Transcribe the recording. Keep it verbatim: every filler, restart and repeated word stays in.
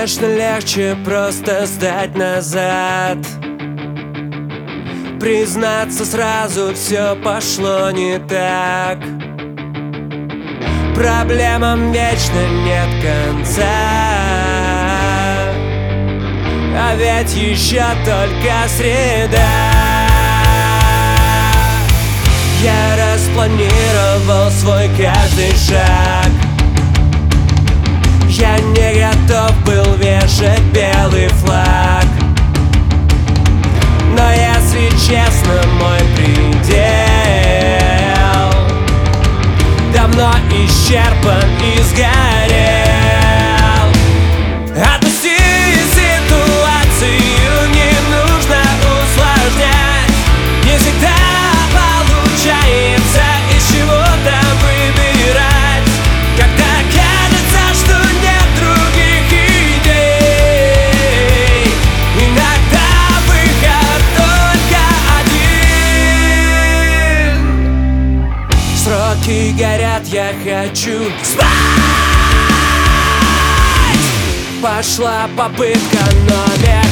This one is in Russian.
Конечно, легче просто сдать назад, признаться сразу, все пошло не так. Проблемам вечно нет конца, а ведь еще только среда. Я распланировал свой каждый шаг, я не готов был вешать белый флаг. Но если честно, мой предел давно исчерпан и сгорел. Отпусти ситуацию, не нужно усложнять. Не всегда получается из чего-то выбирать, когда кажется, что нет других идей. Иногда выход только один. Сроки горят, я хочу спать. Пошла попытка номер